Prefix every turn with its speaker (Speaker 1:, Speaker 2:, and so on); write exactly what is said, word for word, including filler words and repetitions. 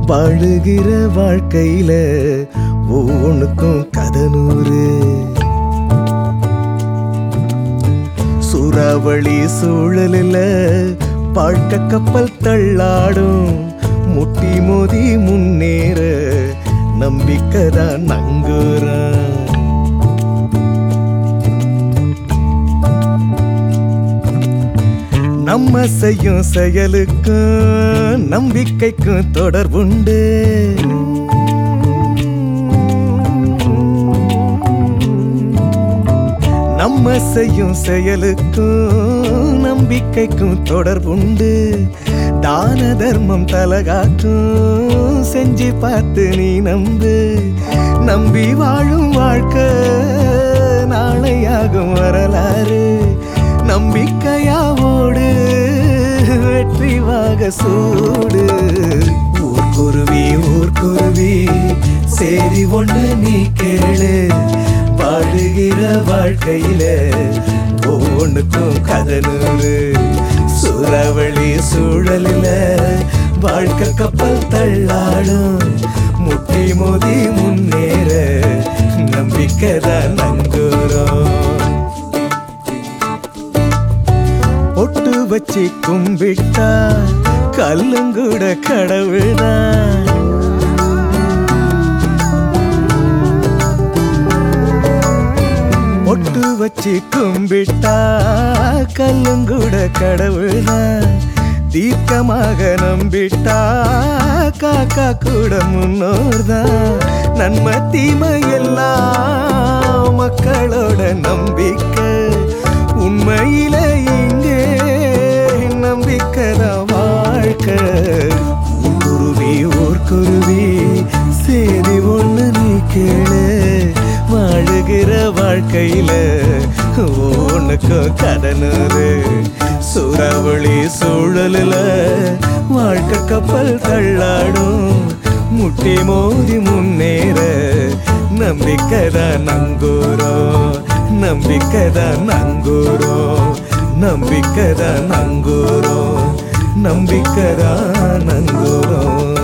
Speaker 1: வாழுகிற வாழ்க்கையில ஒவ்வொன்றுக்கும் கதனூறு. சூறாவளி சூழலில் வாழ்க்கை கப்பல் தள்ளாடும். முட்டி மோதி முன்னேற நம்பிக்கைதான் நங்குறான். நம்ம செய்யும் செயலுக்கும் நம்பிக்கைக்கும் தொடர்புண்டு. நம்ம செய்யும் செயலுக்கும் நம்பிக்கைக்கும் தொடர்புண்டு. தான தர்மம் தலகாக்கும் செஞ்சு பார்த்து நீ நம்பு. நம்பி வாழும் வாழ்க்கை நாளையாகும் வரலாறு. நம்பிக்கையாவோடு வெற்றி வாக சூடு. ஊர்க்குருவி ஊர்க்குருவி சேரி ஒன்று நீ கேளு. வாழுகிற வாழ்க்கையில ஒவ்வொன்றுக்கும் கதனூறு. சூறாவளி சூழலில் வாழ்க்கை கப்பல் தள்ளாடும். முட்டி மோதி முன்னேற நம்பிக்கைதான் நங்கூரம். பொட்டு வச்சு கும்பிட்டா கல்லுங்கூட கடவுள்தான். பொட்டு வச்சு கும்பிட்டா கல்லுங்கூட கடவுள்தான். தீர்க்கமாக நம்பிட்டா காக்கா கூட முன்னோர்தான். நன்மை தீமை எல்லாம் மக்களோட நம்பிக்கை. உண்மையில இங்கே நம்பிக்கைதான் வாழ்க்கை. ஊர்க்குருவி ஊர்க்குருவி சேதி ஒண்ணு நீ கேளு. வாழுகிற வாழ்க்கையில ஒன்னுக்கும் கதனூறு. சூறாவளி சூழலில் வாழ்க்கை கப்பல் தள்ளாடும். முட்டி மோதி முன்னேற நம்பிக்கைதான் நங்கூரம். நம்பிக்கைதான் நங்கூரம். நம்பிக்கைதான் நங்கூரம். நம்பிக்கைதான் நங்கூரம்.